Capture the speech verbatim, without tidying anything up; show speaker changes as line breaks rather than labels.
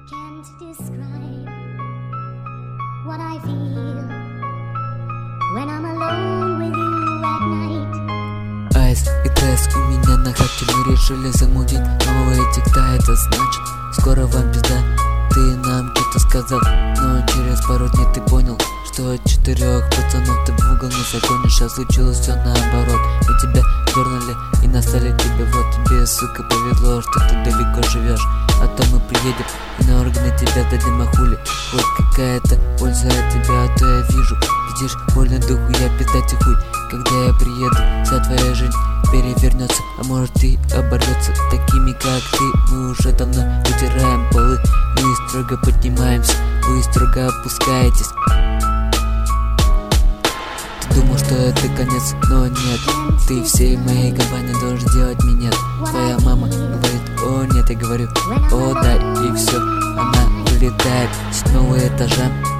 Can't describe what I feel when I'm alone with you at night.
Айс и Тесс у меня на хате, мы решили замутить новые текста. Это значит, скоро вам пизда. Ты нам что-то сказал, но через пару дней ты понял, что от четырех пацанов ты в угол не загонишь, а случилось все наоборот. Мы тебя дернули и настали тебе, вот тебе, сука, повезло, что ты далеко живешь. А то мы приедем и на органы тебя дадим, а хули хоть какая-то польза от тебя, а то я вижу, видишь, больно духу, я пиздать и хуй. Когда я приеду, вся твоя жизнь перевернется, а может и оборвется. Такими как ты мы уже давно вытираем полы, мы строго поднимаемся, вы строго опускаетесь. Ты думал, что это конец, но нет. Ты всей моей компании должен делать минет. Твоя мама говорит, о нет, я говорю, о да, и все. Она вылетает с седьмого этажа.